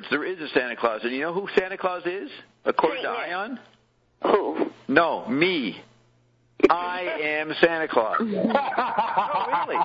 words, there is a Santa Claus. And you know who Santa Claus is, according to Ion? Who? No, me. I am Santa Claus. Oh, really?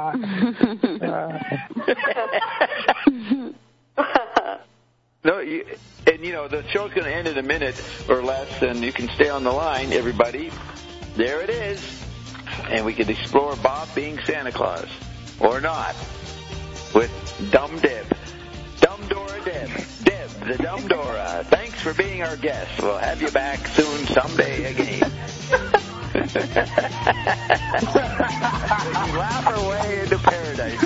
No, the show's going to end in a minute or less, and you can stay on the line, everybody. There it is. And we can explore Bob being Santa Claus. Or not. With Dumb Deb. Dumb Dora Deb. Deb, the Dumb Dora. Thanks for being our guest. We'll have you back soon, someday again. Laugh our way into paradise.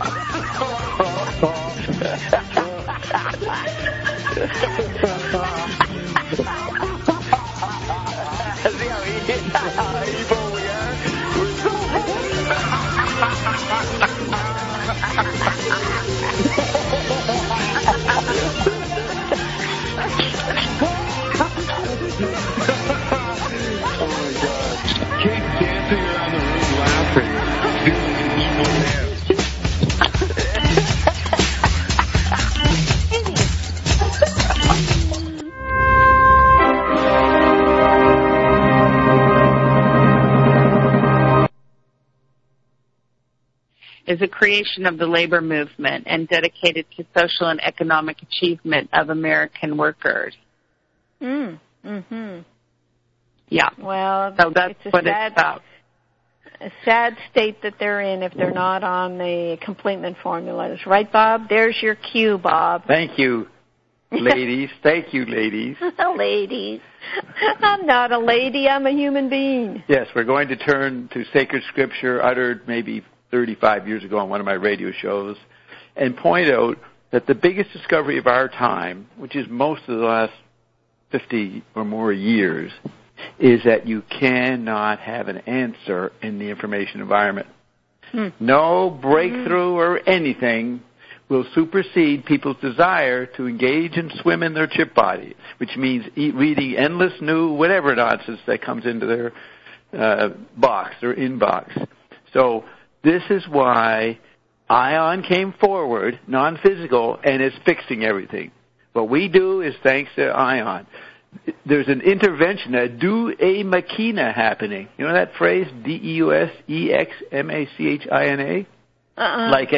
See how evil we are? We're so oh my God. Kids dancing around the room laughing. Doing an evil dance. Is a creation of the labor movement and dedicated to social and economic achievement of American workers. Mm-hmm. Yeah. Well, so that's what it's about. A sad state that they're in if they're not on the completement formulas. Right, Bob? There's your cue, Bob. Thank you, ladies. Thank you, ladies. Ladies. I'm not a lady. I'm a human being. Yes, we're going to turn to sacred scripture uttered maybe 35 years ago on one of my radio shows and point out that the biggest discovery of our time, which is most of the last 50 or more years, is that you cannot have an answer in the information environment. No breakthrough or anything will supersede people's desire to engage and swim in their chip body, which means reading endless new whatever nonsense that comes into their box or inbox. So this is why Ion came forward, non-physical, and is fixing everything. What we do is thanks to Ion. There's an intervention, a Deus Machina happening. You know that phrase, Deusexmachina? Like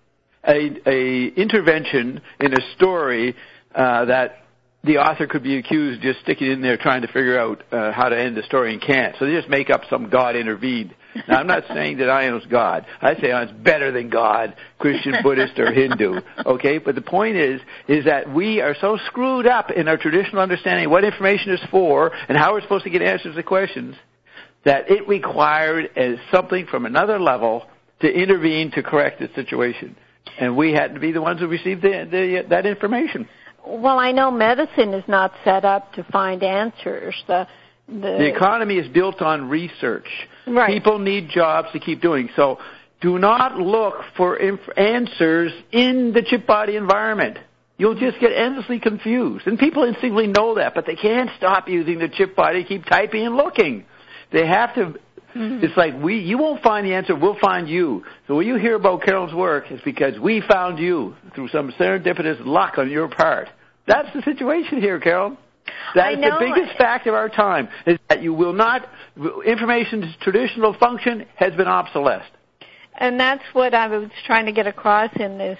a intervention in a story that the author could be accused of just sticking in there trying to figure out how to end the story and can't. So they just make up some God intervened. Now, I'm not saying that Ion's God. I say Ion's better than God, Christian, Buddhist, or Hindu. Okay? But the point is that we are so screwed up in our traditional understanding of what information is for and how we're supposed to get answers to questions that it required something from another level to intervene to correct the situation. And we had to be the ones who received that information. Well, I know medicine is not set up to find answers. The economy is built on research. Right. People need jobs to keep doing. So do not look for answers in the chip body environment. You'll just get endlessly confused. And people instinctively know that, but they can't stop using the chip body, keep typing and looking. They have to. It's like you won't find the answer, we'll find you. So when you hear about Carol's work, it's because we found you through some serendipitous luck on your part. That's the situation here, Carol. That is the biggest fact of our time, is that you will not, information's traditional function has been obsolesced. And that's what I was trying to get across in this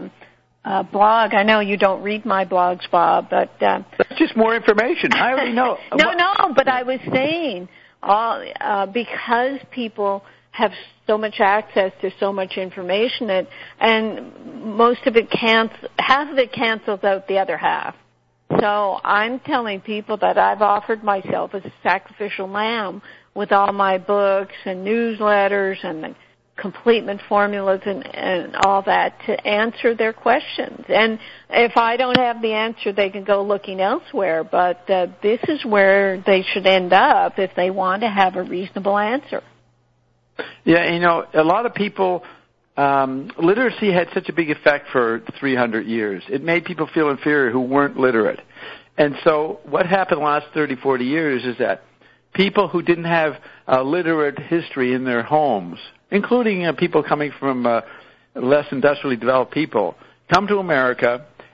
blog. I know you don't read my blogs, Bob, but... That's just more information. I already know. No, but I was saying, because people have so much access to so much information, and most of it half of it cancels out the other half. So I'm telling people that I've offered myself as a sacrificial lamb with all my books and newsletters and the completement formulas and all that to answer their questions. And if I don't have the answer, they can go looking elsewhere. But this is where they should end up if they want to have a reasonable answer. Yeah, a lot of people... literacy had such a big effect for 300 years. It made people feel inferior who weren't literate. And so what happened the last 30, 40 years is that people who didn't have a literate history in their homes, including people coming from less industrially developed people, come to America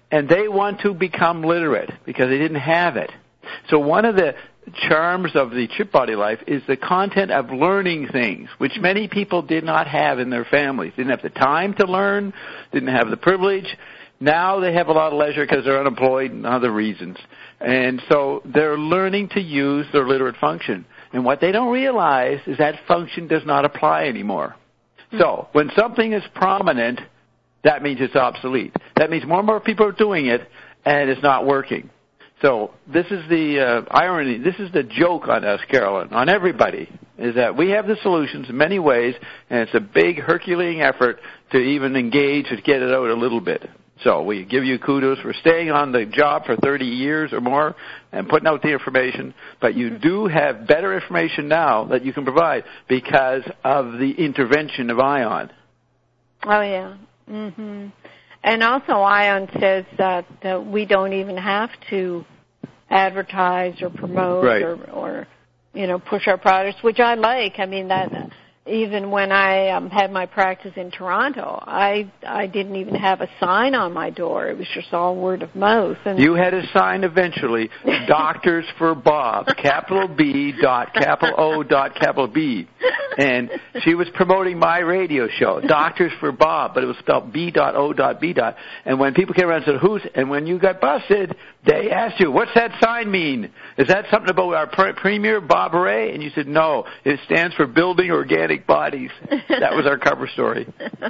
and they want to become literate because they didn't have it. So one of the charms of the chip body life is the content of learning things, which many people did not have in their families. Didn't have the time to learn, didn't have the privilege. Now they have a lot of leisure because they're unemployed and other reasons. And so they're learning to use their literate function. And what they don't realize is that function does not apply anymore. So when something is prominent, that means it's obsolete. That means more and more people are doing it, and it's not working. So this is the irony. This is the joke on us, Carolyn, on everybody, is that we have the solutions in many ways, and it's a big Herculean effort to even engage to get it out a little bit. So we give you kudos for staying on the job for 30 years or more and putting out the information, but you do have better information now that you can provide because of the intervention of ION. Oh, yeah. Mm-hmm. And also ION says that we don't even have to advertise or promote or push our products, which I like. I mean, that even when I had my practice in Toronto, I didn't even have a sign on my door. It was just all word of mouth. And you had a sign eventually, Doctors for Bob, capital B dot capital O dot capital B. And she was promoting my radio show, Doctors for Bob, but it was spelled B.O.B. And when people came around and said, and when you got busted, they asked you, what's that sign mean? Is that something about our premier, Bob Ray? And you said, no, it stands for Building Organic Bodies. That was our cover story.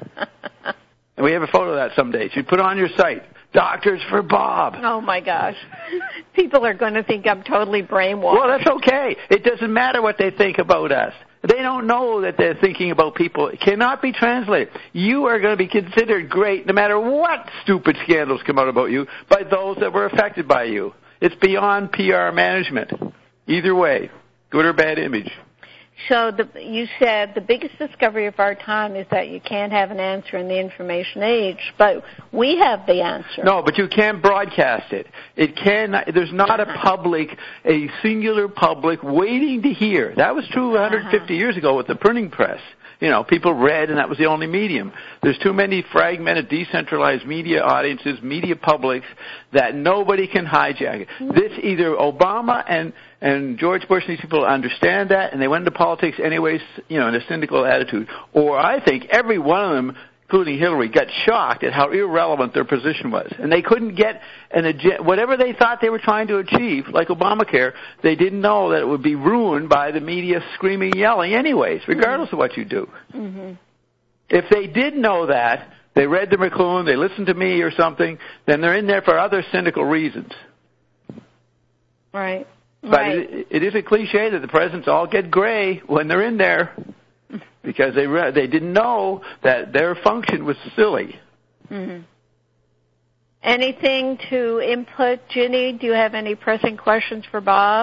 And we have a photo of that someday. She'd put it on your site, Doctors for Bob. Oh, my gosh. People are going to think I'm totally brainwashed. Well, that's okay. It doesn't matter what they think about us. They don't know that they're thinking about people. It cannot be translated. You are going to be considered great no matter what stupid scandals come out about you by those that were affected by you. It's beyond PR management. Either way, good or bad image. So you said the biggest discovery of our time is that you can't have an answer in the information age, but we have the answer. No, but you can't broadcast it. There's not a singular public waiting to hear. That was true 150 years ago with the printing press. People read, and that was the only medium. There's too many fragmented, decentralized media audiences, media publics, that nobody can hijack it. This either Obama and George Bush and these people understand that, and they went into politics anyways, in a cynical attitude. Or I think every one of them, including Hillary, got shocked at how irrelevant their position was. And they couldn't get whatever they thought they were trying to achieve, like Obamacare, they didn't know that it would be ruined by the media screaming, yelling anyways, regardless of what you do. Mm-hmm. If they did know that, they read the McLuhan, they listened to me or something, then they're in there for other cynical reasons. Right. But it is a cliche that the presidents all get gray when they're in there because they didn't know that their function was silly. Mm-hmm. Anything to input, Ginny? Do you have any pressing questions for Bob?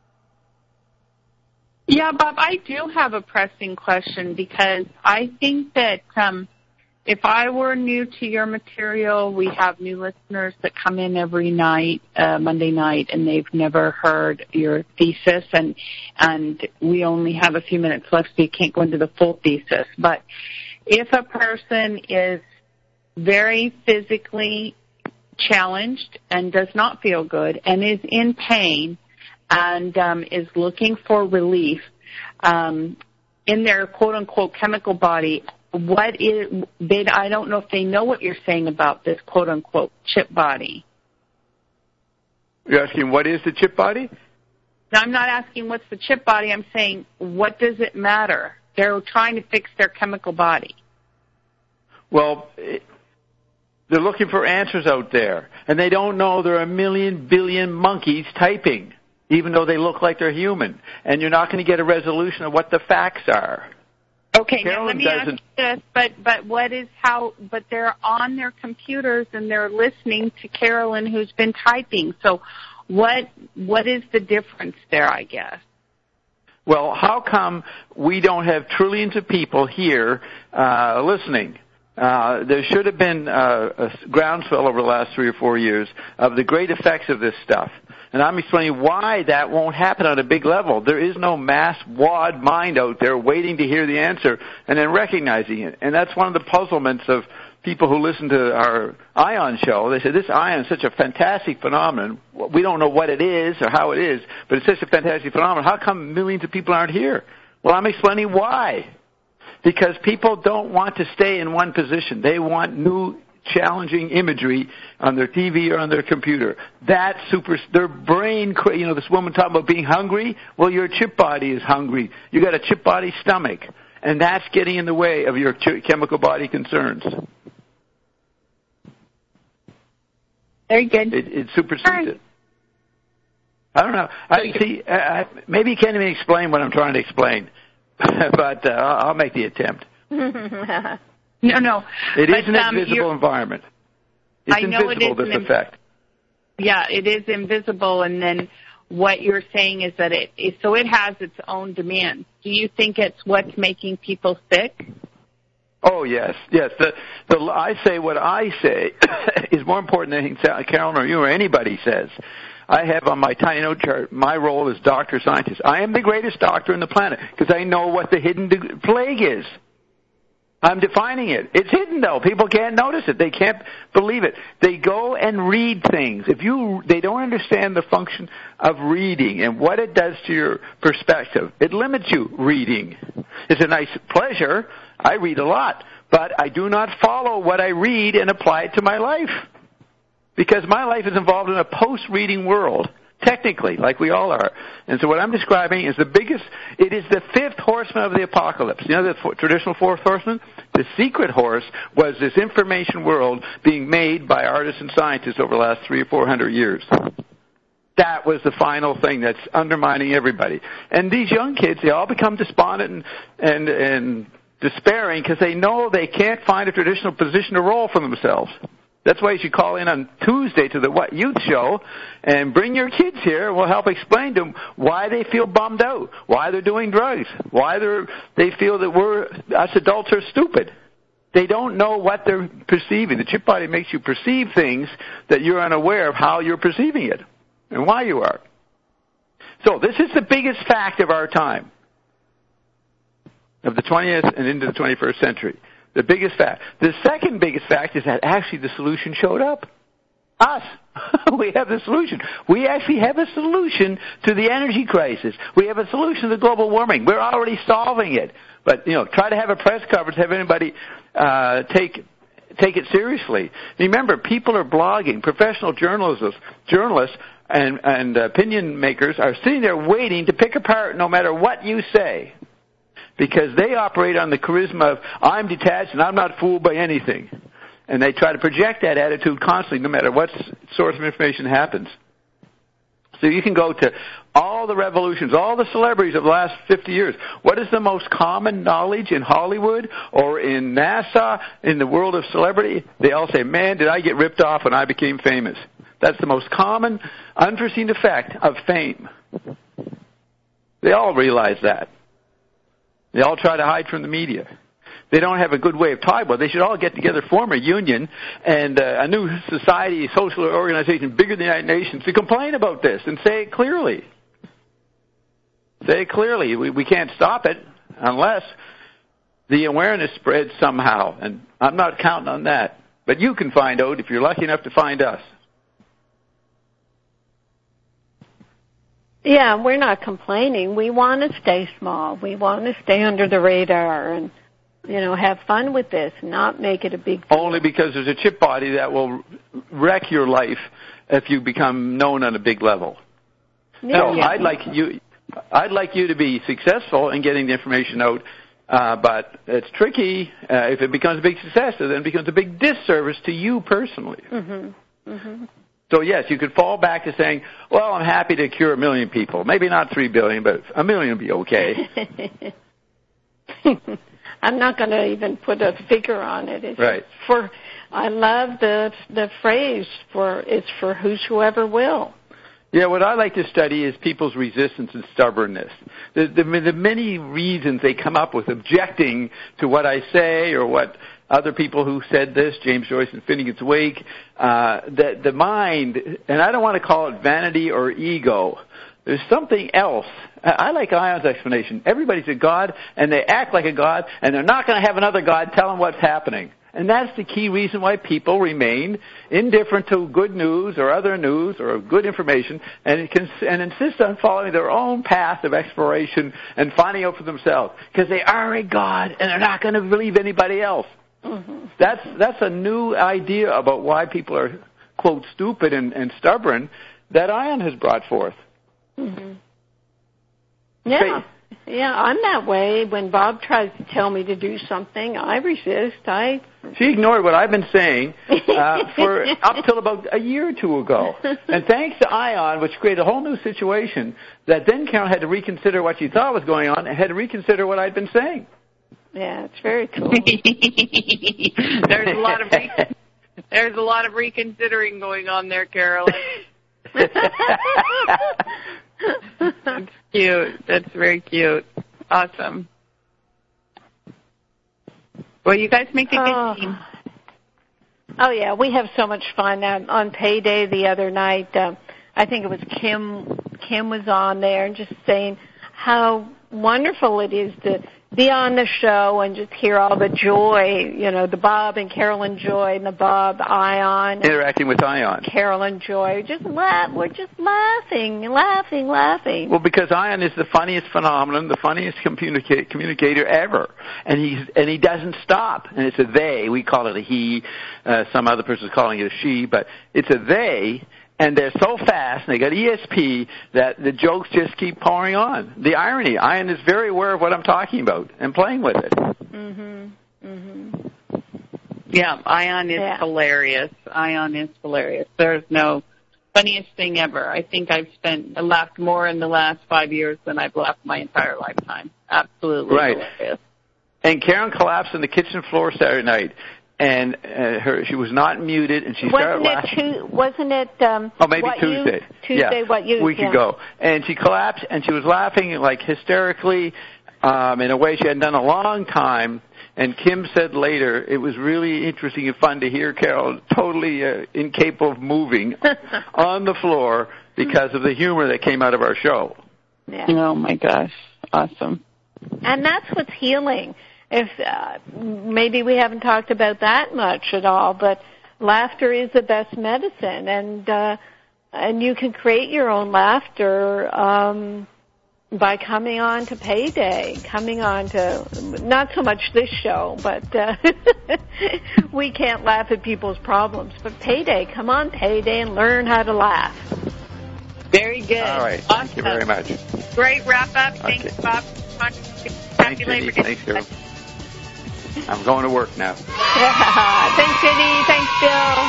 Yeah, Bob, I do have a pressing question because I think that if I were new to your material, we have new listeners that come in every night, Monday night, and they've never heard your thesis, and we only have a few minutes left, so you can't go into the full thesis. But if a person is very physically challenged and does not feel good and is in pain and is looking for relief in their quote-unquote chemical body, I don't know if they know what you're saying about this quote-unquote chip body. You're asking what is the chip body? No, I'm not asking what's the chip body. I'm saying what does it matter? They're trying to fix their chemical body. Well, they're looking for answers out there, and they don't know there are 1 billion monkeys typing, even though they look like they're human, and you're not going to get a resolution of what the facts are. Okay, now let me ask you this, but they're on their computers and they're listening to Carolyn who's been typing. So what is the difference there, I guess? Well, how come we don't have trillions of people here listening? There should have been a groundswell over the last 3 or 4 years of the great effects of this stuff. And I'm explaining why that won't happen on a big level. There is no mass wad mind out there waiting to hear the answer and then recognizing it. And that's one of the puzzlements of people who listen to our ion show, they say, this ion is such a fantastic phenomenon. We don't know what it is or how it is, but it's such a fantastic phenomenon. How come millions of people aren't here? Well, I'm explaining why. Because people don't want to stay in one position. They want new, challenging imagery on their TV or on their computer. Their brain, this woman talking about being hungry. Well, your chip body is hungry. You got a chip body stomach. And that's getting in the way of your chemical body concerns. Very good. It supersedes it. I don't know. Maybe you can't even explain what I'm trying to explain. But I'll make the attempt. No. It is an invisible environment. It's invisible, this effect. Yeah, it is invisible, and then what you're saying is that it has its own demands. Do you think it's what's making people sick? Oh, yes. I say what I say is more important than Carolyn or you or anybody says. I have on my tiny note chart, my role as doctor scientist. I am the greatest doctor on the planet because I know what the hidden plague is. I'm defining it. It's hidden, though. People can't notice it. They can't believe it. They go and read things. They don't understand the function of reading and what it does to your perspective. It limits you reading. It's a nice pleasure. I read a lot, but I do not follow what I read and apply it to my life. Because my life is involved in a post-reading world, technically, like we all are. And so what I'm describing is it is the fifth horseman of the apocalypse. You know the traditional fourth horseman? The secret horse was this information world being made by artists and scientists over the last 300 or 400 years. That was the final thing that's undermining everybody. And these young kids, they all become despondent and despairing because they know they can't find a traditional position or role for themselves. That's why you should call in on Tuesday to the What Youth Show and bring your kids here. We'll help explain to them why they feel bummed out, why they're doing drugs, why they feel that us adults are stupid. They don't know what they're perceiving. The chip body makes you perceive things that you're unaware of how you're perceiving it and why you are. So this is the biggest fact of our time, of the 20th and into the 21st century. The biggest fact. The second biggest fact is that actually the solution showed up. Us. We have the solution. We actually have a solution to the energy crisis. We have a solution to global warming. We're already solving it. But, try to have a press coverage, have anybody take it seriously. Remember, people are blogging. Professional journalists and opinion makers are sitting there waiting to pick apart no matter what you say. Because they operate on the charisma of, I'm detached and I'm not fooled by anything. And they try to project that attitude constantly, no matter what source of information happens. So you can go to all the revolutions, all the celebrities of the last 50 years. What is the most common knowledge in Hollywood or in NASA, in the world of celebrity? They all say, man, did I get ripped off when I became famous. That's the most common, unforeseen effect of fame. They all realize that. They all try to hide from the media. They don't have a good way of talking. Well, they should all get together, form a union, and a new society, social organization bigger than the United Nations to complain about this and say it clearly. Say it clearly. We can't stop it unless the awareness spreads somehow, and I'm not counting on that. But you can find out if you're lucky enough to find us. Yeah, we're not complaining. We want to stay small. We want to stay under the radar and, have fun with this, not make it a big deal. Only because there's a chip body that will wreck your life if you become known on a big level. Yeah. No, I'd like you to be successful in getting the information out, but it's tricky. If it becomes a big success, then it becomes a big disservice to you personally. Mm-hmm. Mm-hmm. So, yes, you could fall back to saying, well, I'm happy to cure 1 million people. Maybe not 3 billion, but 1 million would be okay. I'm not going to even put a figure on it. It's right. I love the phrase it's for whosoever will. Yeah, what I like to study is people's resistance and stubbornness. The many reasons they come up with objecting to what I say or what other people who said this, James Joyce and Finnegan's Wake, the mind, and I don't want to call it vanity or ego. There's something else. I like Ion's explanation. Everybody's a god, and they act like a god, and they're not going to have another god tell them what's happening. And that's the key reason why people remain indifferent to good news or other news or good information and insist on following their own path of exploration and finding out for themselves because they are a God and they're not going to believe anybody else. Mm-hmm. That's a new idea about why people are, quote, stupid and stubborn that Ion has brought forth. Mm-hmm. Yeah. Yeah, I'm that way. When Bob tries to tell me to do something, I resist. She ignored what I've been saying for up till about a year or two ago. And thanks to Ion, which created a whole new situation, that then Carol had to reconsider what she thought was going on and had to reconsider what I'd been saying. Yeah, it's very cool. There's a lot of reconsidering going on there, Carolyn. That's cute. That's very cute. Awesome. Well, you guys make a good team. Oh, yeah. We have so much fun. On payday the other night, I think it was Kim. Kim was on there and just saying how wonderful it is to be on the show and just hear all the joy, the Bob and Carolyn joy and the Bob Ion. Interacting with Ion. Carolyn joy. We're just laughing. Well, because Ion is the funniest phenomenon, the funniest communicator ever. And he doesn't stop. And it's a they. We call it a he. Some other person's calling it a she. But it's a they. And they're so fast, and they got ESP, that the jokes just keep pouring on. The irony, Ion is very aware of what I'm talking about and playing with it. Mhm. Mhm. Yeah, Ion is hilarious. Ion is hilarious. There's no funniest thing ever. I think I laughed more in the last 5 years than I've laughed my entire lifetime. Absolutely hilarious. And Karen collapsed on the kitchen floor Saturday night. And she was not muted, and she started laughing. Wasn't it? Maybe Tuesday. Tuesday, what you? A week ago. And she collapsed, and she was laughing like hysterically, in a way she hadn't done a long time. And Kim said later it was really interesting and fun to hear Carol totally incapable of moving on the floor because of the humor that came out of our show. Yeah. Oh my gosh! Awesome. And that's what's healing. If maybe we haven't talked about that much at all, but laughter is the best medicine, and you can create your own laughter by coming on to Payday, coming on to not so much this show, but we can't laugh at people's problems. But Payday, come on Payday and learn how to laugh. Very good. All right. Awesome. Thank you very much. Great wrap up. Okay. Thanks, Bob. Thanks, Jenny. Thanks, Carol. I'm going to work now. Thanks, Jenny. Thanks, Bill.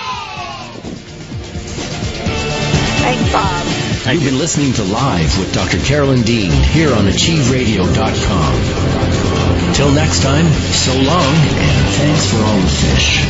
Thanks, Bob. You've been listening to Live with Dr. Carolyn Dean here on AchieveRadio.com. Until next time, so long, and thanks for all the fish.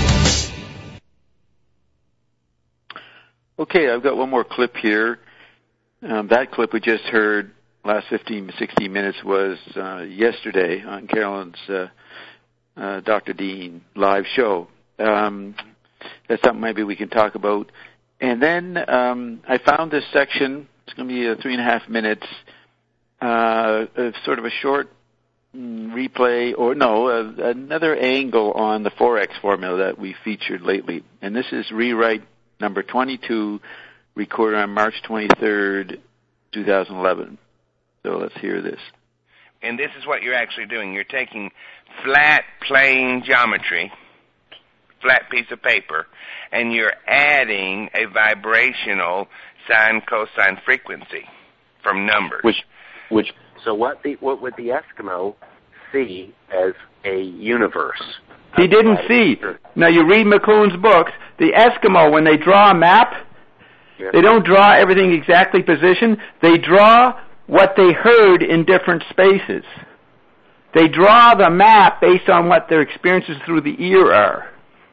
Okay, I've got one more clip here. That clip we just heard, last 15, 16 minutes, was yesterday on Carolyn's Dr. Dean live show. That's something maybe we can talk about. And then I found this section. It's going to be 3.5 minutes, sort of a short replay, another angle on the Forex formula that we featured lately. And this is rewrite number 22, recorded on March 23rd, 2011. So let's hear this. And this is what you're actually doing. You're taking flat, plain geometry, flat piece of paper, and you're adding a vibrational sine cosine frequency from numbers. So what would the Eskimo see as a universe? He didn't see. Now you read McLuhan's books. The Eskimo, when they draw a map, they don't draw everything exactly positioned. They draw what they heard in different spaces. They draw the map based on what their experiences through the ear are.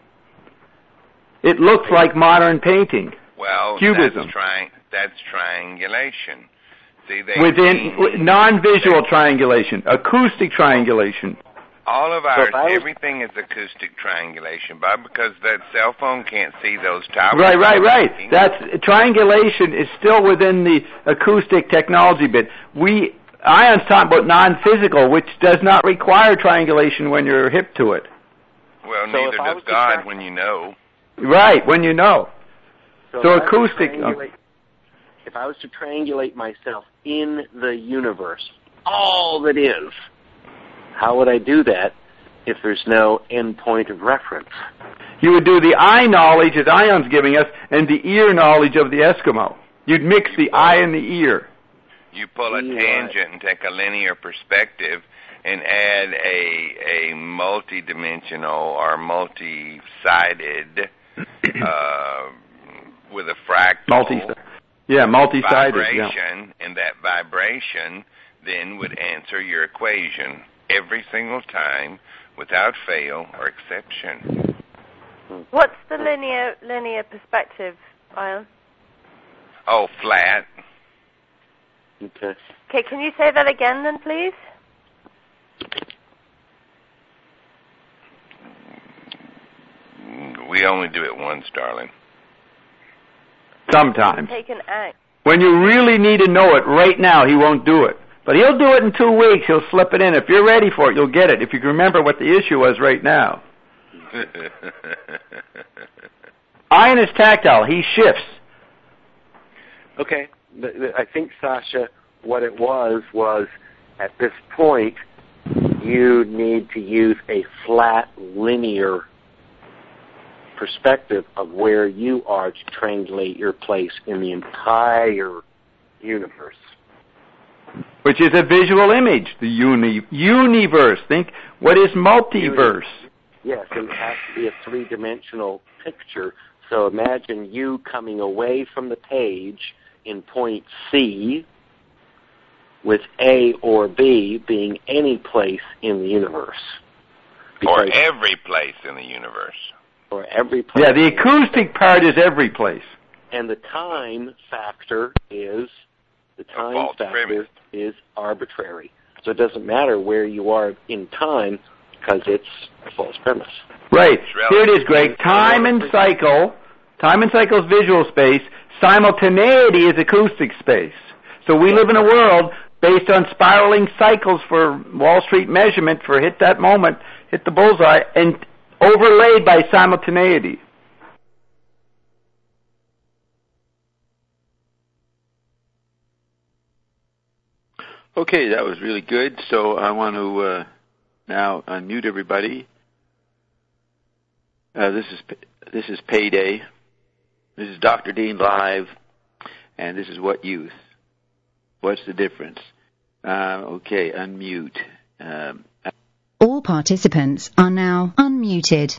It looks like modern painting. Well, Cubism. That's triangulation. See, within non-visual triangulation, acoustic triangulation. All of ours, everything is acoustic triangulation, Bob, because that cell phone can't see those towers. Right. That's triangulation is still within the acoustic technology bit. Ion's talking about non-physical, which does not require triangulation when you're hip to it. Well, neither does God when you know. Right, when you know. So acoustic. If I was to triangulate myself in the universe, all that is, how would I do that if there's no end point of reference? You would do the eye knowledge that Ion's giving us and the ear knowledge of the Eskimo. You'd mix the eye and the ear. You pull a tangent and take a linear perspective and add a multi-dimensional or multi-sided with a fractal multi-sided vibration, and that vibration then would answer your equation every single time without fail or exception. What's the linear perspective, Ion? Oh, flat. Okay. Okay, can you say that again then, please? We only do it once, darling. Sometimes. Take an act. When you really need to know it right now, he won't do it. But he'll do it in 2 weeks. He'll slip it in. If you're ready for it, you'll get it. If you can remember what the issue was right now. Ion is tactile. He shifts. Okay. I think, Sasha, what it was at this point, you need to use a flat, linear perspective of where you are to triangulate your place in the entire universe. Which is a visual image, the universe. Think, what is multiverse? Yes, it has to be a three-dimensional picture. So imagine you coming away from the page in point C with A or B being any place in the universe. Or every place in the universe. Or every place. Yeah, the acoustic part is every place. And the time factor is arbitrary. So it doesn't matter where you are in time because it's a false premise. Right. Here it is, Greg. Time and cycle is visual space. Simultaneity is acoustic space. So we live in a world based on spiraling cycles for Wall Street measurement for hit that moment, hit the bullseye, and overlaid by simultaneity. Okay, that was really good. So I want to now unmute everybody. This is Payday. This is Dr. Dean Live, and this is What Youth. What's the difference? Okay, unmute. All participants are now unmuted.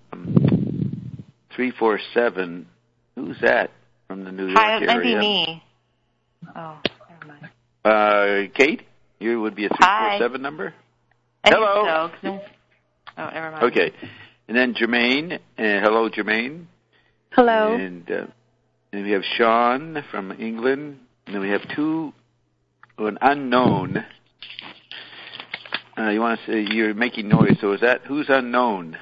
347. Who's that from the New York area? Hi, it might be me. Oh, never mind. Kate, you would be a 347 number? Hello. So, oh, never mind. Okay. And then Jermaine. Hello, Jermaine. Hello. And then we have Sean from England. And then we have an unknown. You want to say you're making noise, so is that who's unknown?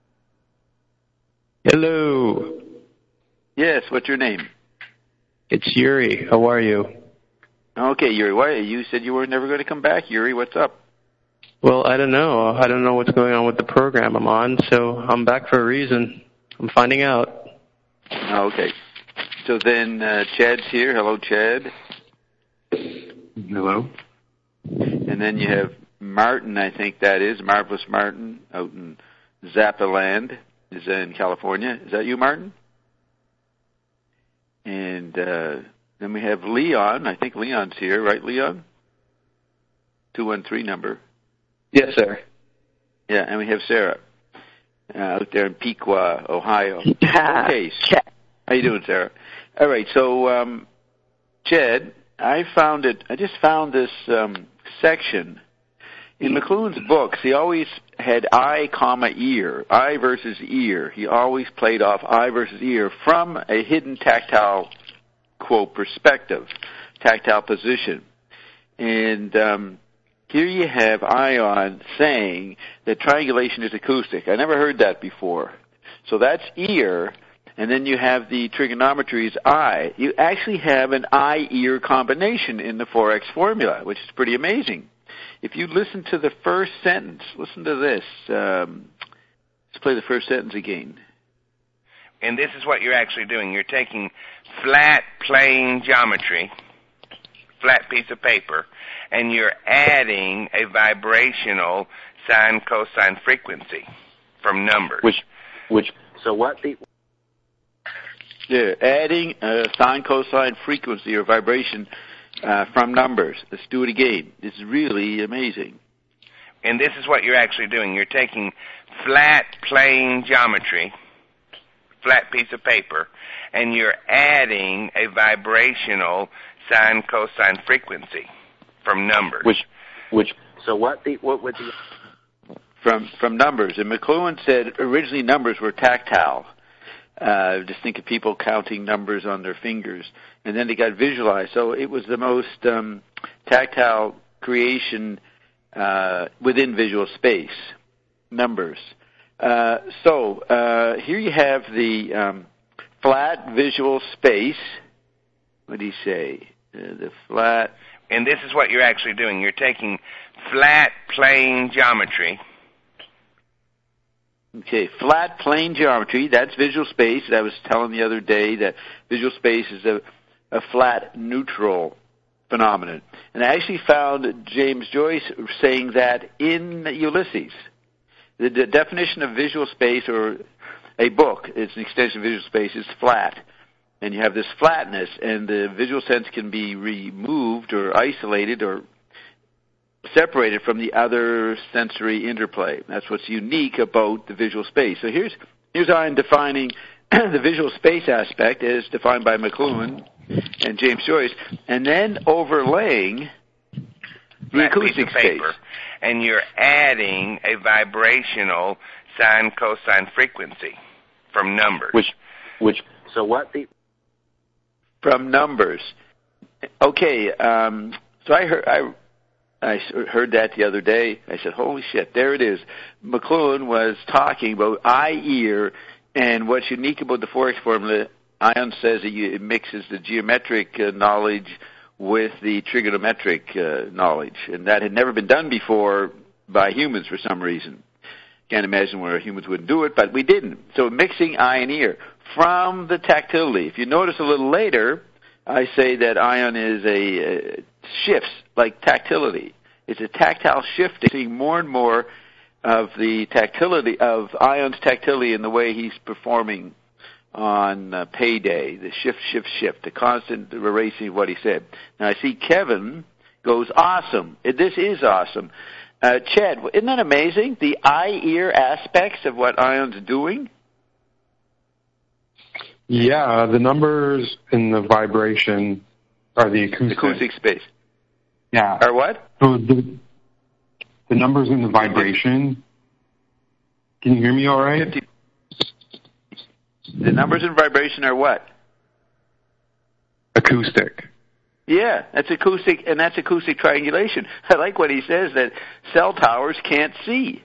Hello. Yes, what's your name? It's Yuri. How are you? Okay, Yuri. Why? You said you were never going to come back, Yuri. What's up? Well, I don't know. I don't know what's going on with the program I'm on, so I'm back for a reason. I'm finding out. Okay. So then Chad's here. Hello, Chad. Hello. And then you have Martin, I think that is, Marvelous Martin, out in Zappaland, is in California. Is that you, Martin? And then we have Leon. I think Leon's here, right, Leon? 213 number. Yes, sir. Yeah, and we have Sarah out there in Pequot, Ohio. Okay. How you doing, Sarah? All right, so, Chad, I just found this section. In McLuhan's books, he always had eye, ear, eye versus ear. He always played off eye versus ear from a hidden tactile, quote, perspective, tactile position. And here you have Ion saying that triangulation is acoustic. I never heard that before. So that's ear, and then you have the trigonometry is eye. You actually have an eye-ear combination in the 4X formula, which is pretty amazing. If you listen to the first sentence, listen to this. Let's play the first sentence again. And this is what you're actually doing. You're taking flat plane geometry, flat piece of paper, and you're adding a vibrational sine cosine frequency from numbers. So what the... Yeah, adding a sine cosine frequency or vibration from numbers. Let's do it again. It's really amazing. And this is what you're actually doing. You're taking flat plane geometry, flat piece of paper, and you're adding a vibrational sine cosine frequency from numbers. From numbers. And McLuhan said originally numbers were tactile. Just think of people counting numbers on their fingers. And then they got visualized. So it was the most tactile creation within visual space, numbers. So here you have the flat visual space. What do you say? The flat... And this is what you're actually doing. You're taking flat plane geometry. Okay, flat plane geometry, that's visual space. I was telling the other day that visual space is a flat neutral phenomenon. And I actually found James Joyce saying that in Ulysses. The definition of visual space, or a book, it's an extension of visual space, is flat. And you have this flatness, and the visual sense can be removed or isolated or separated from the other sensory interplay. That's what's unique about the visual space. So here's how I'm defining the visual space aspect as defined by McLuhan and James Joyce, and then overlaying the acoustic space. And you're adding a vibrational sine cosine frequency from numbers. From numbers. Okay, so I heard that the other day. I said, holy shit, there it is. McLuhan was talking about eye-ear, and what's unique about the Forex formula, Ion says that it mixes the geometric knowledge with the trigonometric knowledge, and that had never been done before by humans for some reason. Can't imagine where humans wouldn't do it, but we didn't. So mixing eye and ear from the tactility. If you notice a little later, I say that ion is a shifts like tactility. It's a tactile shifting. Seeing more and more of the tactility of Ion's tactility in the way he's performing on payday. The shift, the constant erasing of what he said. Now I see Kevin goes, awesome. This is awesome. Chad, isn't that amazing? The eye-ear aspects of what Ion's doing? Yeah, the numbers and the vibration are the acoustic space. Yeah. Are what? So the numbers and the vibration. Can you hear me all right? The numbers and vibration are what? Acoustic. Yeah, that's acoustic, and that's acoustic triangulation. I like what he says, that cell towers can't see.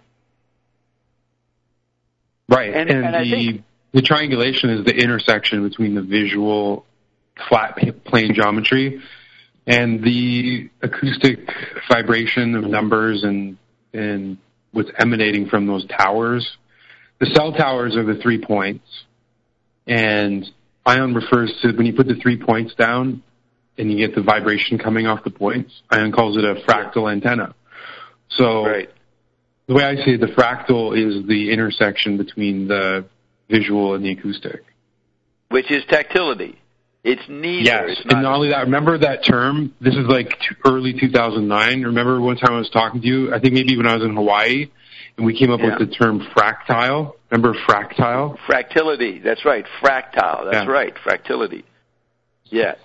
Right, and I think the triangulation is the intersection between the visual flat plane geometry and the acoustic vibration of numbers and what's emanating from those towers. The cell towers are the 3 points, and Ion refers to when you put the 3 points down and you get the vibration coming off the points, Ion calls it a fractal antenna. So the way I say it, the fractal is the intersection between the visual and the acoustic. Which is tactility. It's neither. Yes, and not only that, remember that term, this is like early 2009. Remember one time I was talking to you, I think maybe when I was in Hawaii, and we came up with the term fractile. Remember fractile? Fractility, that's right, fractile, that's right, fractility. Yeah.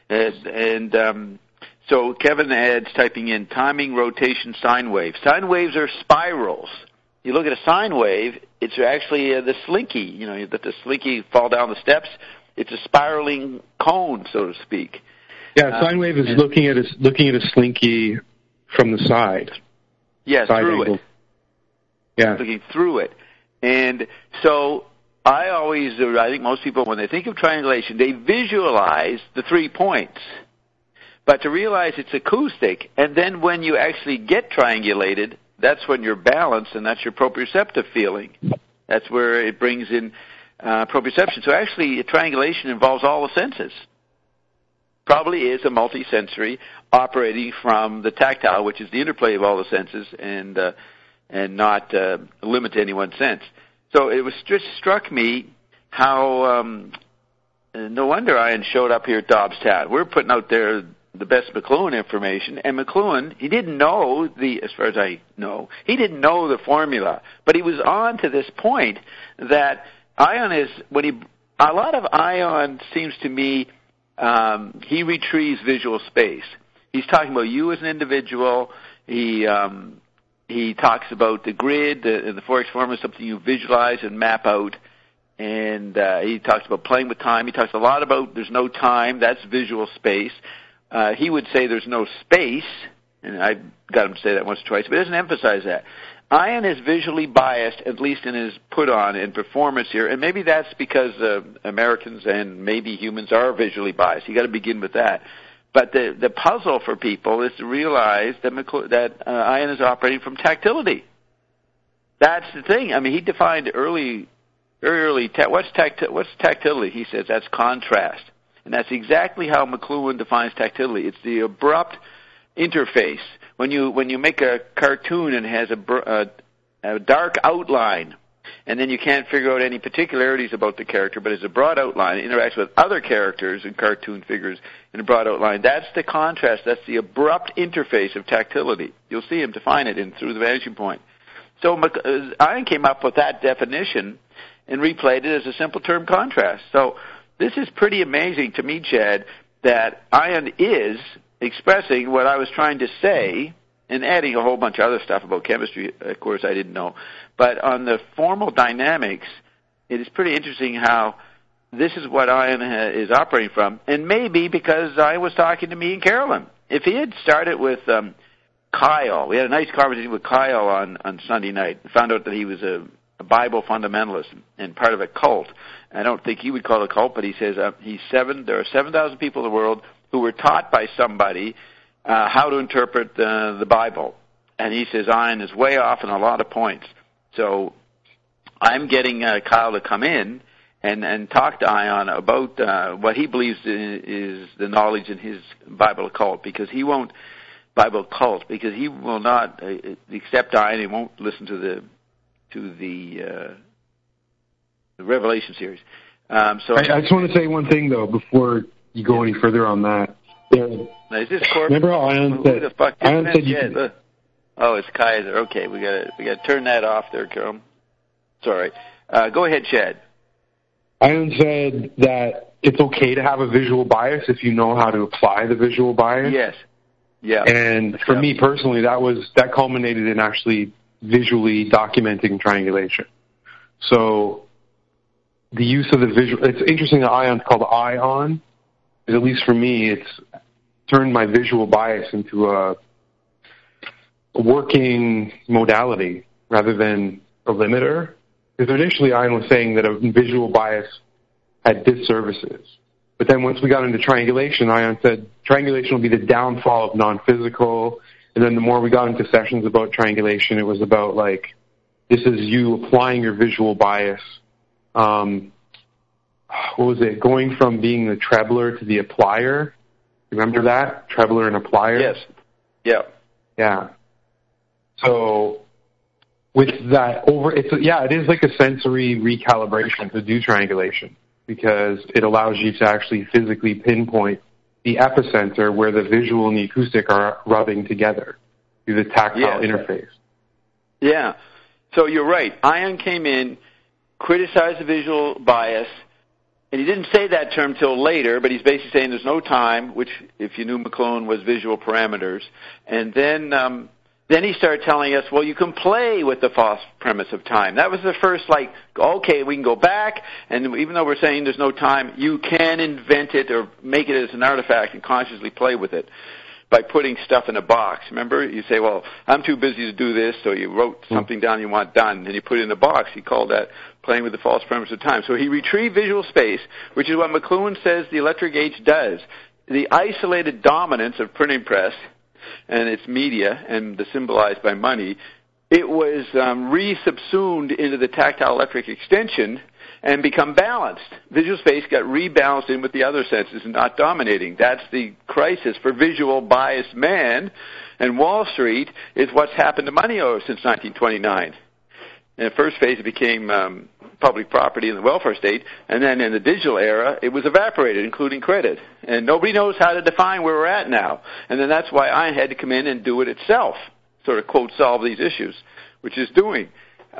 So Kevin adds, typing in timing, rotation, sine wave. Sine waves are spirals. You look at a sine wave, it's actually the slinky. You know, that the slinky fall down the steps. It's a spiraling cone, so to speak. Yeah, sine wave is looking at a slinky from the side. Yeah, through it. Yeah, looking through it. And so I think most people, when they think of triangulation, they visualize the 3 points. But to realize it's acoustic, and then when you actually get triangulated, that's when you're balanced, and that's your proprioceptive feeling. That's where it brings in proprioception. So actually, triangulation involves all the senses. Probably is a multi-sensory operating from the tactile, which is the interplay of all the senses, and not limit to any one sense. So it was just struck me how no wonder Ian showed up here at Dobbstown. We're putting out there the best McLuhan information, and McLuhan, he didn't know as far as I know, he didn't know the formula, but he was on to this point that Ion is, a lot of Ion seems to me, he retrieves visual space. He's talking about you as an individual. He talks about the grid, the Forex form is something you visualize and map out. And he talks about playing with time. He talks a lot about there's no time. That's visual space. He would say there's no space, and I got him to say that once or twice, but he doesn't emphasize that. Ian is visually biased, at least in his put-on and performance here, and maybe that's because Americans and maybe humans are visually biased. You got to begin with that. But the puzzle for people is to realize that Ian is operating from tactility. That's the thing. I mean, he defined very early, what's tactility? He says that's contrast. And that's exactly how McLuhan defines tactility. It's the abrupt interface. When you make a cartoon and it has a dark outline, and then you can't figure out any particularities about the character, but it's a broad outline, it interacts with other characters and cartoon figures in a broad outline. That's the contrast. That's the abrupt interface of tactility. You'll see him define it through the vanishing point. So Ian came up with that definition and replayed it as a simple term contrast. So this is pretty amazing to me, Chad, that Ian is expressing what I was trying to say and adding a whole bunch of other stuff about chemistry, of course, I didn't know. But on the formal dynamics, it is pretty interesting how this is what Ian is operating from. And maybe because I was talking to me and Carolyn. If he had started with Kyle, we had a nice conversation with Kyle on Sunday night. We found out that he was a Bible fundamentalist and part of a cult. I don't think he would call it a cult, but he says there are 7,000 people in the world who were taught by somebody how to interpret the Bible. And he says Ian is way off on a lot of points. So I'm getting Kyle to come in and talk to Ion about what he believes is the knowledge in his Bible cult, because he won't will not accept Ion. He won't listen to the Revelation series. So I just want to say one thing though before you go any further on that. Is this remember how Ion said? Who the fuck Ion said you could, oh, it's Kaiser. Okay, we got to turn that off there, Carol. Sorry. Go ahead, Chad. Ion said that it's okay to have a visual bias if you know how to apply the visual bias. Yes. Yeah. And for me personally, that culminated in actually visually documenting triangulation. So the use of the visual, it's interesting that Ion's called Ion, because at least for me, it's turned my visual bias into a working modality rather than a limiter. Because initially Ion was saying that a visual bias had disservices. But then once we got into triangulation, Ion said triangulation will be the downfall of non-physical. And then the more we got into sessions about triangulation, it was about like, this is you applying your visual bias. What was it? Going from being the trebler to the applier. Remember that? Trebler and applier? Yes. Yeah. Yeah. So with that it is like a sensory recalibration to do triangulation, because it allows you to actually physically pinpoint the epicenter where the visual and the acoustic are rubbing together through the tactile interface. Yeah. So you're right. Ion came in, criticized the visual bias, and he didn't say that term till later, but he's basically saying there's no time, which, if you knew McLuhan, was visual parameters. And then he started telling us, well, you can play with the false premise of time. That was the first, okay, we can go back, and even though we're saying there's no time, you can invent it or make it as an artifact and consciously play with it by putting stuff in a box. Remember, you say, well, I'm too busy to do this, so you wrote something down you want done, and you put it in a box. He called that playing with the false premise of time. So he retrieved visual space, which is what McLuhan says the electric age does. The isolated dominance of printing press and its media, and the symbolized by money, it was resubsumed into the tactile electric extension and become balanced. Visual space got rebalanced in with the other senses and not dominating. That's the crisis for visual biased man, and Wall Street is what's happened to money since 1929. In the first phase, it became public property in the welfare state, and then in the digital era, it was evaporated, including credit. And nobody knows how to define where we're at now. And then that's why I had to come in and do it itself, sort of, quote, solve these issues, which is doing.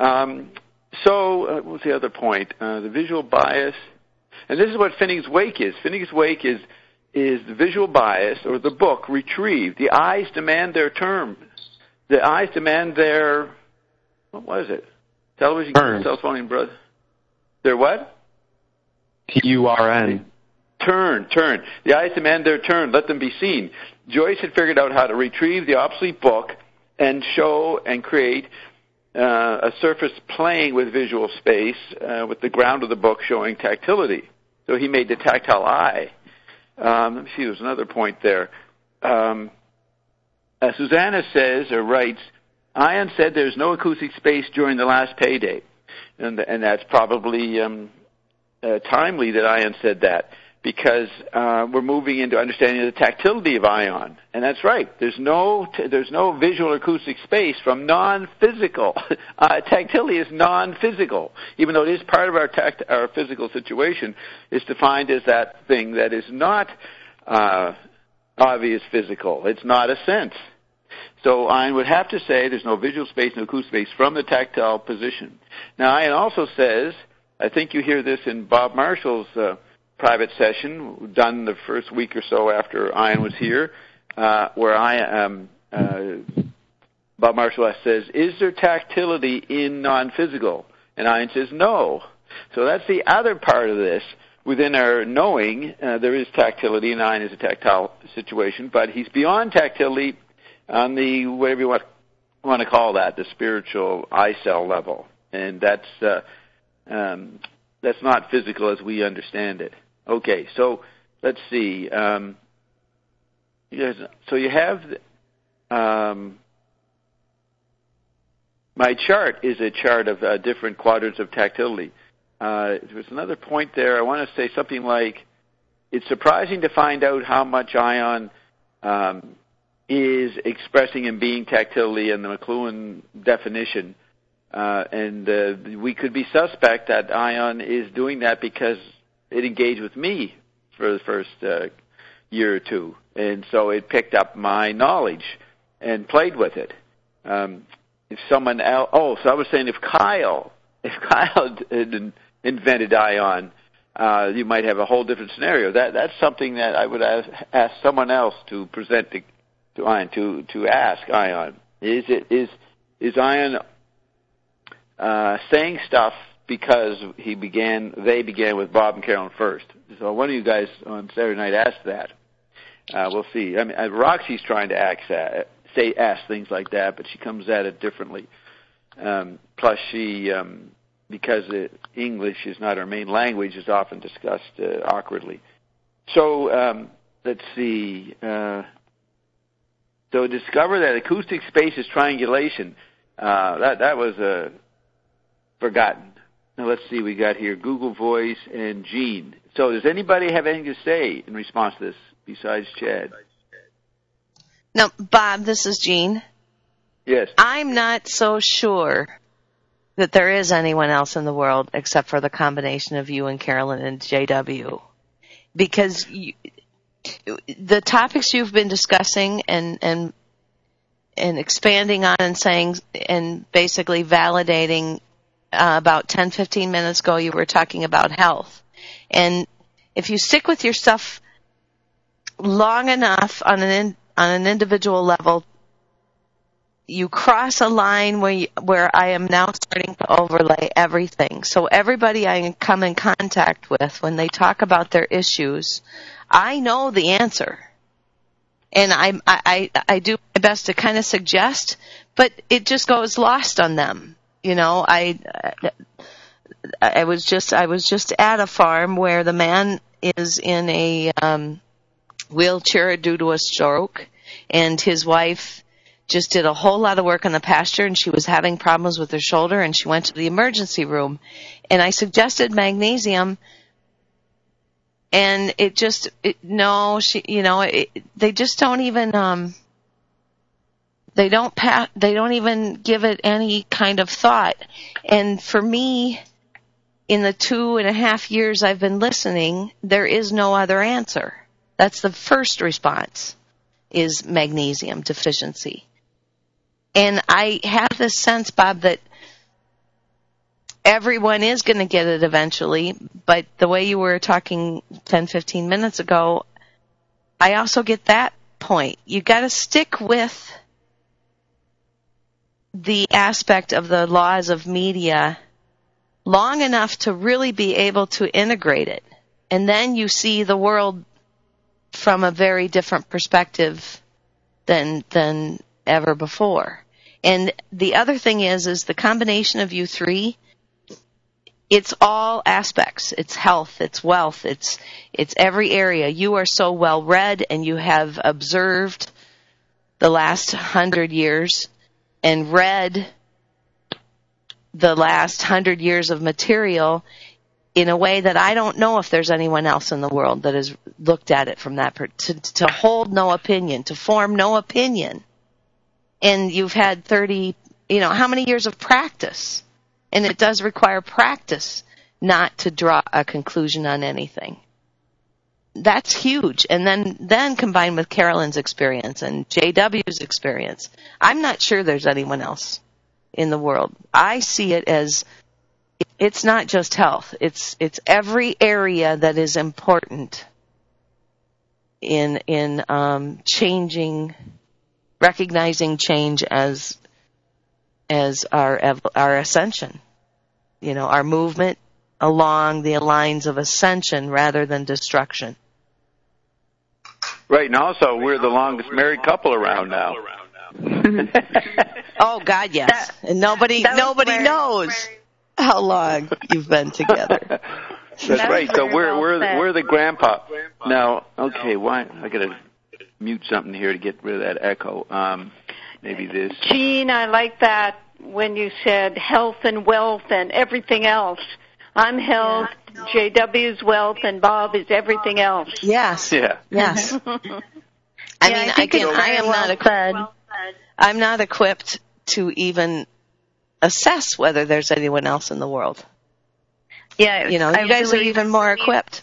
What was the other point? The visual bias. And this is what Finneg's Wake is. Finneg's Wake is the visual bias, or the book, retrieved. The eyes demand their term. The eyes demand their, what was it? Television, cell phone, and brother. Their what? Turn. Turn. The eyes demand their turn. Let them be seen. Joyce had figured out how to retrieve the obsolete book and show and create a surface playing with visual space, with the ground of the book showing tactility. So he made the tactile eye. Let me see, there's another point there. Susanna says, or writes, Ion said there's no acoustic space during the last payday. And that's probably timely that Ion said that, because we're moving into understanding the tactility of Ion. And that's right. There's no visual acoustic space from non-physical. Tactility is non-physical. Even though it is part of our physical situation, it's defined as that thing that is not obvious physical. It's not a sense. So Ion would have to say there's no visual space, no acoustic space from the tactile position. Now, Ion also says, I think you hear this in Bob Marshall's private session, done the first week or so after Ion was here, where Bob Marshall says, is there tactility in non-physical? And Ion says, no. So that's the other part of this. Within our knowing, there is tactility, and Ion is a tactile situation, but he's beyond tactility on the, whatever you want to call that, the spiritual eye cell level. And that's not physical as we understand it. Okay, so let's see. So you have, my chart is a chart of different quadrants of tactility. There's another point there. I want to say something like, it's surprising to find out how much Ion is expressing and being tactility in the McLuhan definition. And we could be suspect that Ion is doing that because it engaged with me for the first year or two. And so it picked up my knowledge and played with it. If someone else, so I was saying if Kyle had invented Ion, you might have a whole different scenario. That's something that I would ask someone else to present to Ion, to ask Ion. Is Ion saying stuff because they began with Bob and Carolyn first? So one of you guys on Saturday night asked that. We'll see. I mean, Roxy's trying to ask things like that, but she comes at it differently. Plus, she, because English is not her main language, is often discussed awkwardly. So let's see. So discover that acoustic space is triangulation. That was forgotten. Now let's see, we got here Google Voice and Gene. So does anybody have anything to say in response to this besides Chad? No, Bob, this is Gene. Yes. I'm not so sure that there is anyone else in the world except for the combination of you and Carolyn and JW. Because the topics you've been discussing and expanding on and saying and basically validating about 10, 15 minutes ago, you were talking about health. And if you stick with your stuff long enough on an individual level, you cross a line where I am now starting to overlay everything. So everybody I come in contact with, when they talk about their issues, I know the answer. And I do my best to kind of suggest, but it just goes lost on them. You know, I was just at a farm where the man is in a wheelchair due to a stroke, and his wife just did a whole lot of work on the pasture, and she was having problems with her shoulder, and she went to the emergency room. And I suggested magnesium, and they just don't even, they don't even give it any kind of thought. And for me, in the 2.5 years I've been listening, there is no other answer. That's the first response, is magnesium deficiency. And I have this sense, Bob, that everyone is going to get it eventually, but the way you were talking 10, 15 minutes ago, I also get that point. You got to stick with the aspect of the laws of media long enough to really be able to integrate it. And then you see the world from a very different perspective than ever before. And the other thing is the combination of you three, it's all aspects. It's health, it's wealth, it's every area. You are so well read, and you have observed the last 100 years and read the last 100 years of material in a way that I don't know if there's anyone else in the world that has looked at it from that to hold no opinion, to form no opinion. And you've had 30, how many years of practice? And it does require practice not to draw a conclusion on anything. That's huge. And then combined with Carolyn's experience and JW's experience, I'm not sure there's anyone else in the world. I see it as, it's not just health. It's every area that is important in changing, recognizing change as our ascension. Our movement along the lines of ascension rather than destruction. Right, and also we're the longest married couple around now. Oh God, yes. And nobody knows how long you've been together. That's right. So we're the grandpa. Now, okay, why I gotta mute something here to get rid of that echo. Maybe this. Gene, I like that when you said health and wealth and everything else. I'm health, JW's wealth, and Bob is everything else. Yes. Yeah. Yes. I'm not equipped to even assess whether there's anyone else in the world. Yeah. You guys are even more equipped.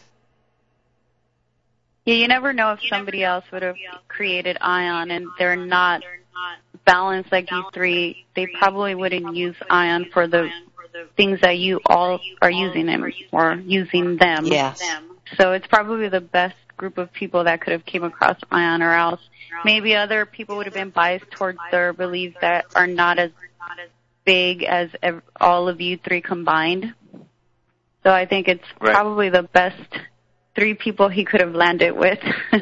Yeah, you never know if somebody else would have created Ion and they're not balanced like you three. They probably wouldn't use Ion for the things that you all are using them or using them. Yes. So it's probably the best group of people that could have came across Ion, or else maybe other people would have been biased towards their beliefs that are not as big as all of you three combined. So I think it's probably the best three people he could have landed with.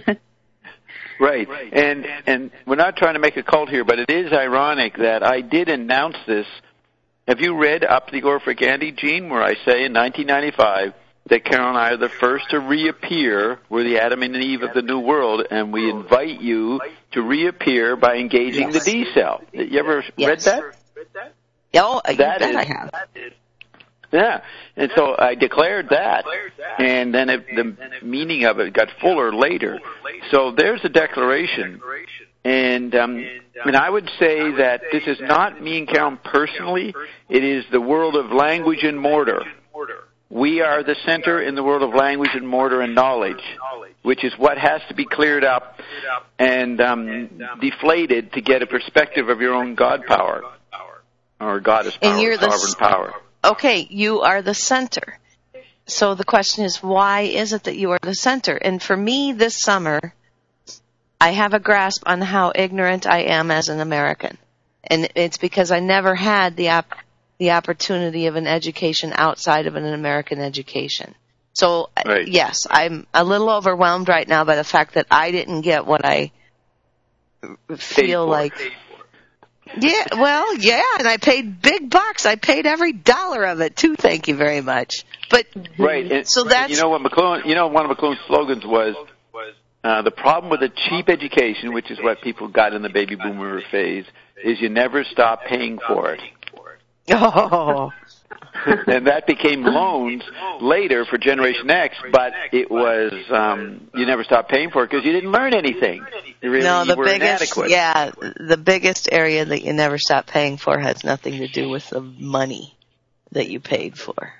Right. And we're not trying to make a cult here, but it is ironic that I did announce this. Have you read Up the Orphic Ante, Gene, where I say in 1995 that Carol and I are the first to reappear? We're the Adam and Eve of the New World, and we invite you to reappear by engaging the D cell. You ever read that? Oh, I have. Yeah, and so I declared that, and then the meaning of it got fuller later. So there's a declaration, and I would say that this is not me and Carolyn personally. It is the world of language and mortar. We are the center in the world of language and mortar and knowledge, which is what has to be cleared up and deflated to get a perspective of your own God power, or goddess power, sovereign power. Okay, you are the center. So the question is, why is it that you are the center? And for me this summer, I have a grasp on how ignorant I am as an American. And it's because I never had the opportunity of an education outside of an American education. So, yes, I'm a little overwhelmed right now by the fact that I didn't get what I feel like. Yeah, well, yeah, and I paid big bucks. I paid every dollar of it too. Thank you very much. But right, and so that's one of McLuhan's slogans was the problem with a cheap education, which is what people got in the baby boomer phase, is you never stop paying for it. Oh. And that became loans later for Generation X, but it was you never stopped paying for it because you didn't learn anything. The biggest area that you never stop paying for has nothing to do with the money that you paid.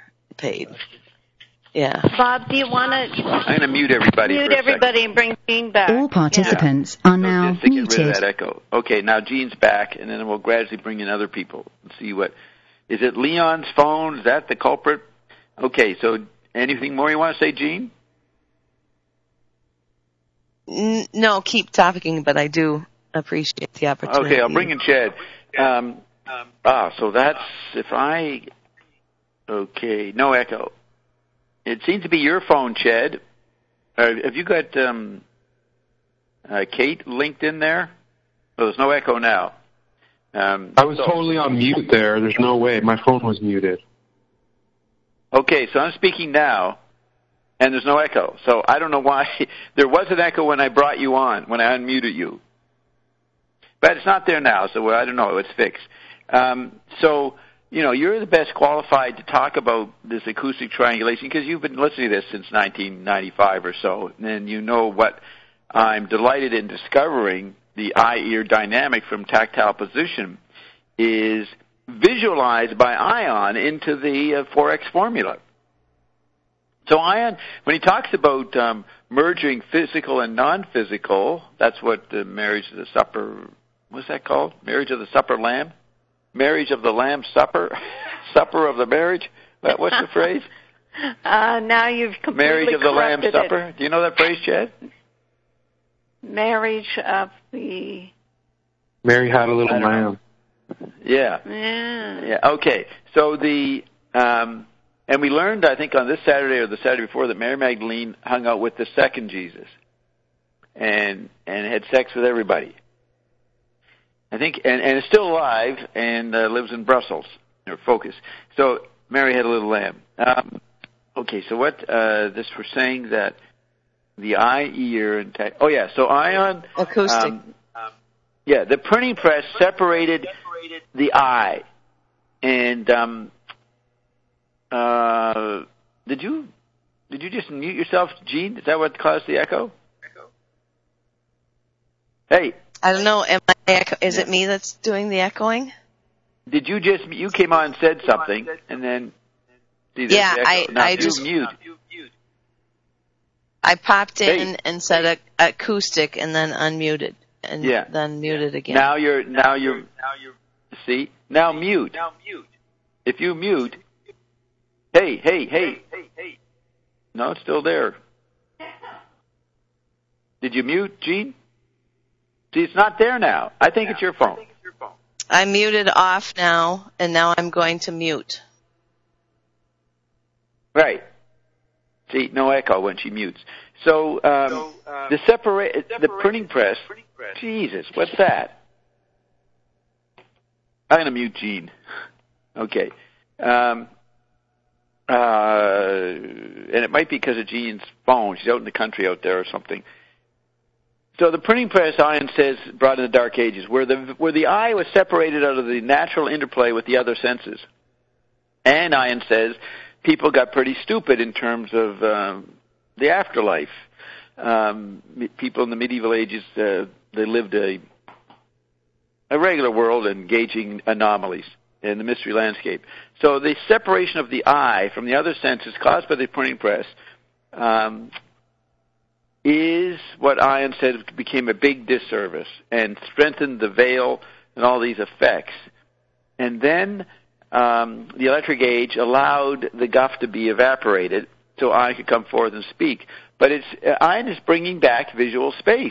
Yeah. Bob, do you want to... I'm going to mute everybody. Mute everybody and bring Gene back. All participants are now just to muted. Get rid of that echo. Okay, now Gene's back, and then we'll gradually bring in other people and see what... Is it Leon's phone? Is that the culprit? Okay, so anything more you want to say, Gene? No, keep talking, but I do appreciate the opportunity. Okay, I'll bring in Chad. So that's... Okay, no echo. It seems to be your phone, Chad. Have you got Kate linked in there? Oh, there's no echo now. I was totally on mute there. There's no way. My phone was muted. Okay, so I'm speaking now, and there's no echo. So I don't know why. There was an echo when I brought you on, when I unmuted you. But it's not there now, so I don't know. It's fixed. You're the best qualified to talk about this acoustic triangulation because you've been listening to this since 1995 or so, and you know what I'm delighted in discovering. The eye-ear dynamic from tactile position is visualized by Ion into the 4X formula. So Ion, when he talks about merging physical and non-physical, that's what the marriage of the supper, what's that called? Marriage of the supper lamb? Marriage of the lamb supper? Supper of the marriage? What's the phrase? Now you've completely Marriage of the lamb supper? It. Do you know that phrase, Chad? Marriage of the... Mary had a little lamb. Yeah. Okay. So and we learned, I think, on this Saturday or the Saturday before that Mary Magdalene hung out with the second Jesus and had sex with everybody. I think, and is still alive and lives in Brussels, or Focus. So Mary had a little lamb. Okay, so what this we're saying that the eye, ear, and so Ion acoustic. The printing press separated the eye, and did you just mute yourself, Gene? Is that what caused the echo? Hey. I don't know. Is it me that's doing the echoing? Did you came on and said something, and then... I just... mute. I popped in and said acoustic and then unmuted and then muted again. Now you're see? Now mute. If you mute, hey. No, it's still there. Did you mute, Gene? See, it's not there now. I think it's your phone. I muted off now, and now I'm going to mute. Right. See, no echo when she mutes. So the printing press. Jesus, what's that? I'm going to mute Gene. Okay. And it might be because of Jean's phone. She's out in the country out there or something. So the printing press, Ion says, brought in the Dark Ages, where the eye was separated out of the natural interplay with the other senses. And Ion says people got pretty stupid in terms of the afterlife. People in the medieval ages, they lived a regular world engaging anomalies in the mystery landscape. So the separation of the eye from the other senses caused by the printing press is what Ion said became a big disservice and strengthened the veil and all these effects. And then the electric age allowed the guff to be evaporated so Ion could come forth and speak. But Ion is bringing back visual space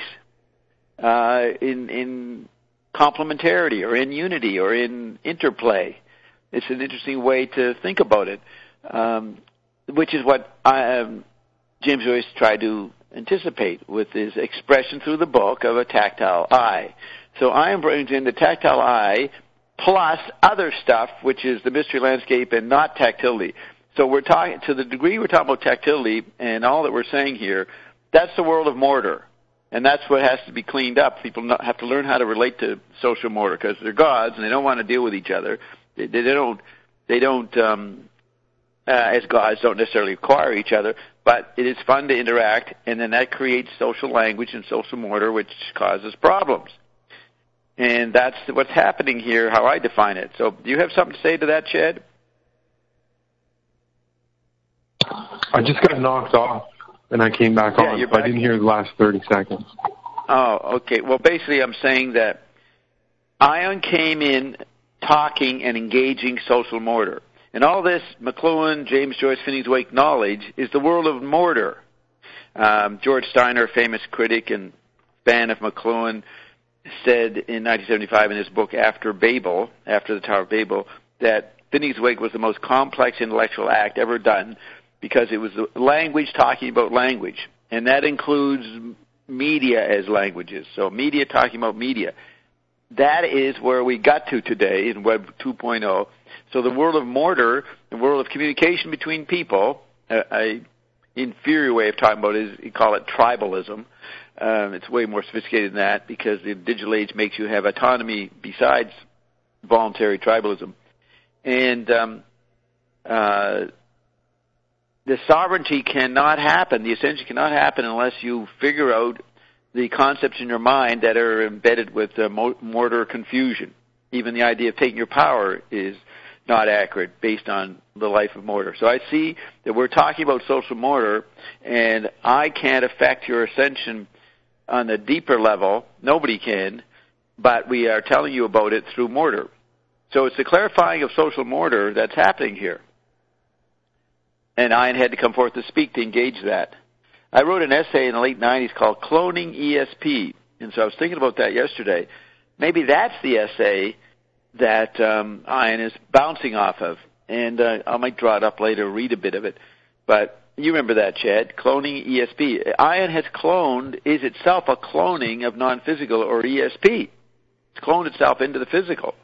in complementarity or in unity or in interplay. It's an interesting way to think about it, which is what James Joyce tried to anticipate with his expression through the book of a tactile eye. So Ion brings in the tactile eye plus other stuff, which is the mystery landscape and not tactility. So we're talking, to the degree we're talking about tactility and all that we're saying here, that's the world of Mordor. And that's what has to be cleaned up. People have to learn how to relate to social motor because they're gods and they don't want to deal with each other. They don't, as gods, don't necessarily acquire each other, but it is fun to interact, and then that creates social language and social motor, which causes problems. And that's what's happening here, how I define it. So do you have something to say to that, Chad? I just got knocked off, and I came back on, so I didn't hear the last 30 seconds. Oh, okay. Well, basically I'm saying that Ion came in talking and engaging social motor. And all this McLuhan, James Joyce, Finney's Wake knowledge is the world of motor. George Steiner, famous critic and fan of McLuhan, said in 1975 in his book After Babel, After the Tower of Babel, that Finney's Wake was the most complex intellectual act ever done because it was the language talking about language. And that includes media as languages. So media talking about media. That is where we got to today in Web 2.0. So the world of motor, the world of communication between people, an inferior way of talking about it is you call it tribalism. It's way more sophisticated than that because the digital age makes you have autonomy besides voluntary tribalism. And the sovereignty cannot happen, the ascension cannot happen unless you figure out the concepts in your mind that are embedded with motor confusion. Even the idea of taking your power is not accurate based on the life of motor. So I see that we're talking about social motor, and I can't affect your ascension on the deeper level. Nobody can, but we are telling you about it through motor. So it's the clarifying of social motor that's happening here. And Ian had to come forth to speak to engage that. I wrote an essay in the late 90s called Cloning ESP, and so I was thinking about that yesterday. Maybe that's the essay that Ian is bouncing off of, and I might draw it up later, read a bit of it. But you remember that, Chad, Cloning ESP. Ion has cloned, is itself a cloning of non-physical or ESP. It's cloned itself into the physical.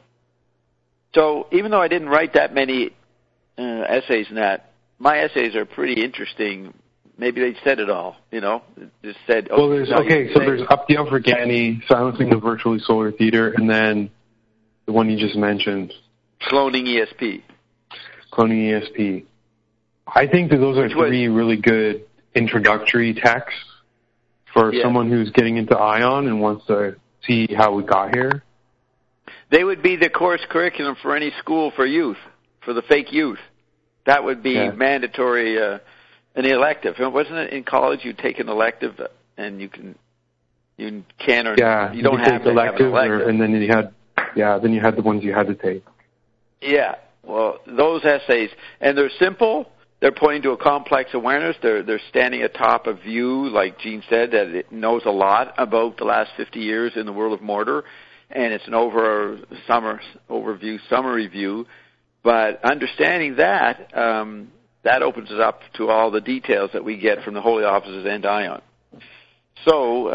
So even though I didn't write that many essays in that, my essays are pretty interesting. Maybe they said it all, you know. Just said. Well, there's there's Up the Alfregani, Silencing the Virtually Solar Theater, and then the one you just mentioned, Cloning ESP. Cloning ESP. I think that those are three really good introductory texts for someone who's getting into Ion and wants to see how we got here. They would be the course curriculum for any school for youth, for the fake youth. That would be mandatory, an elective. Wasn't it in college you take an elective and you can or you don't have to have an elective. And then you had the ones you had to take. Yeah. Well, those essays, and they're simple. They're pointing to a complex awareness. They're standing atop a view, like Gene said, that it knows a lot about the last 50 years in the world of motor, and it's an summary view. But understanding that, that opens us up to all the details that we get from the Holy Offices and Ion. So,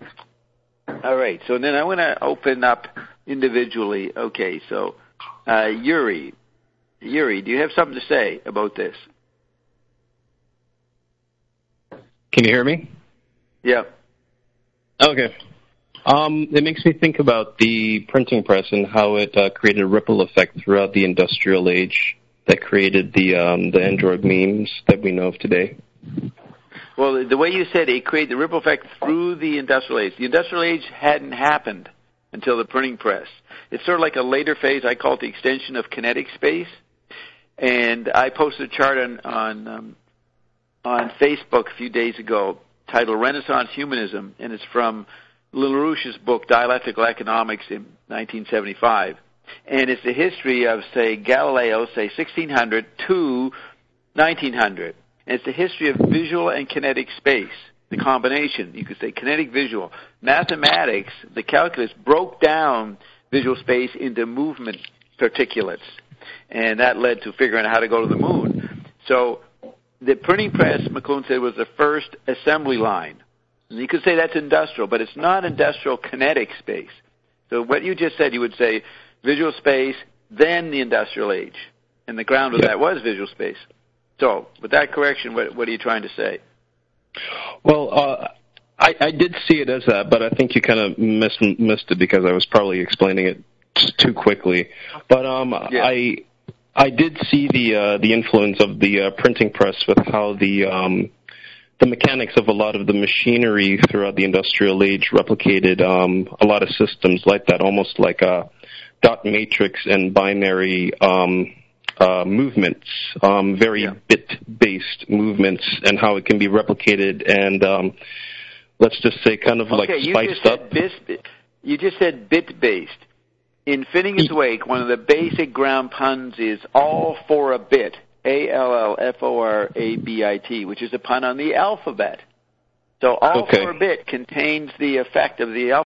all right. So then I want to open up individually. Okay, so Yuri, do you have something to say about this? Can you hear me? Yeah. Okay. It makes me think about the printing press and how it created a ripple effect throughout the industrial age that created the Android memes that we know of today. Well, the way you said it created the ripple effect through the industrial age. The industrial age hadn't happened until the printing press. It's sort of like a later phase. I call it the extension of kinetic space. And I posted a chart on Facebook a few days ago titled Renaissance Humanism, and it's from LaRouche's book Dialectical Economics in 1975. And it's the history of, say, Galileo, say, 1600 to 1900. And it's the history of visual and kinetic space, the combination. You could say kinetic visual. Mathematics, the calculus, broke down visual space into movement particulates. And that led to figuring out how to go to the moon. So the printing press, McLuhan said, was the first assembly line. And you could say that's industrial, but it's not industrial kinetic space. So what you just said, you would say visual space, then the industrial age. And the ground of that was visual space. So with that correction, what are you trying to say? Well, I did see it as that, but I think you kind of missed it because I was probably explaining it too quickly. But I did see the influence of the printing press with how the mechanics of a lot of the machinery throughout the industrial age replicated a lot of systems like that, almost like a dot matrix and binary movements, very bit-based movements, and how it can be replicated and let's just say kind of like spiced up. You just said bit-based. In Finnegan's Wake, one of the basic ground puns is all for a bit, ALLFORABIT, which is a pun on the alphabet. So all for a bit contains the effect of the alphabet.